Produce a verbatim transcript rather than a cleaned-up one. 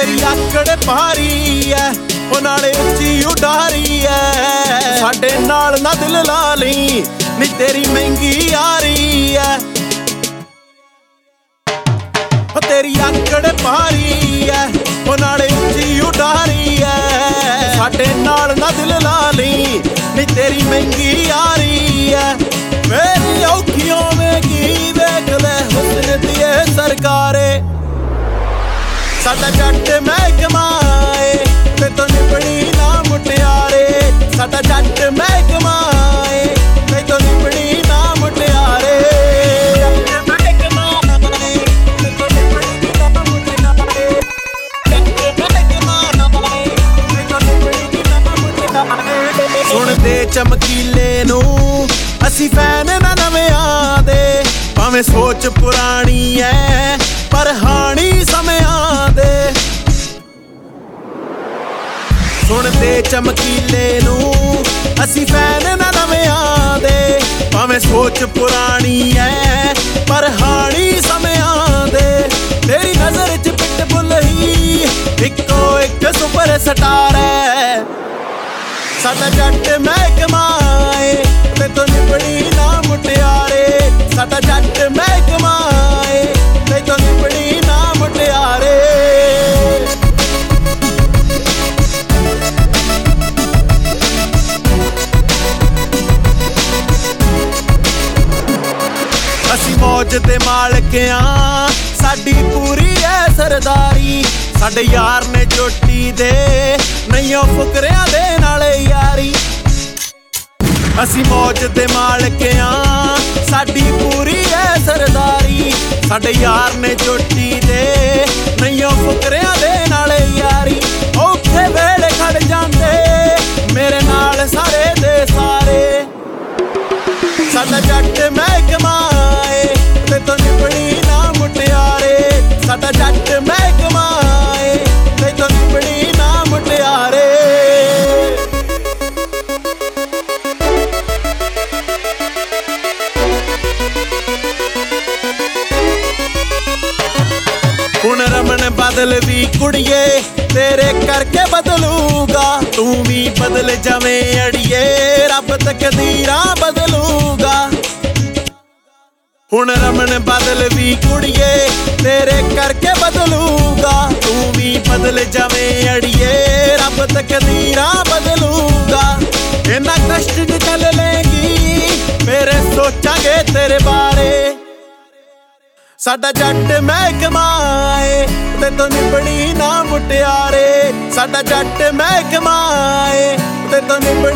तेरी आकड़ भारी है ओ नाले उच्ची उडारी है साडे नाल ना दिल ला लई नी तेरी महंगी यारी है ओ तेरी आकड़ भारी है ओ नाले उच्ची उडारी है साडे नाल ना दिल ला लई नी तेरी महंगी यारी है मेरी औखियों में की वेख ले हुस्न दिए सरकारे साडा जट महकमा ए ते तो निपड़ी ना मुटियारे साडा जट महकमा ए ते तो निपड़ी ना मुटियारे सुन दे चमकीले नू असी फैन ना नवेआं दे भावें सोच पुरानी है पर हानी समयां दे सुन दे चमकीले नू असी फैन ना नवेआं दे भावें सोच पुरानी है पर हानी समयां दे तेरी नजर च पिटबुल ही इको एक सुपर स्टार है साडा जट महकमा ए ते तो निपड़ी ना मुटियारे साडा जट महकमा ए ते तो निपड़ी ना मुटियारे असी मौज दे मालक आं साडी पूरी है सरदारी साडे यार ने चोटी दे नहीं फुकरियां दे नाले यारी असी मौज दे मालक आं साडी पूरी है सरदारी साडे यार ने चोटी दे नहीं फुकरियां दे नाले यारी औखे वेले खड़ जांदे मेरे नाल सारे दे सारे साडा जट महकमा ए ते तो निपड़ी ना मुटियारे साडा जट महकमा ए ते तो निपड़ी ना मुटियारे हुण रमन बदल भी कुड़िए तेरे करके बदलूगा तू भी बदल जावें अड़िए रब तकदीरां बदलूगा हुण रमन बदल भी कुड़िए तेरे करके बदलूगा तू भी बदल जावें अड़िए रब तकदीरां बदलूगा इन्ना कष्ट च चल लेंगी मेरे सोचांगे तेरे बारे साडा जट महकमा ए ते तो निपड़ी ना मुटियारे साडा जट महकमा ए ते तो निपड़ी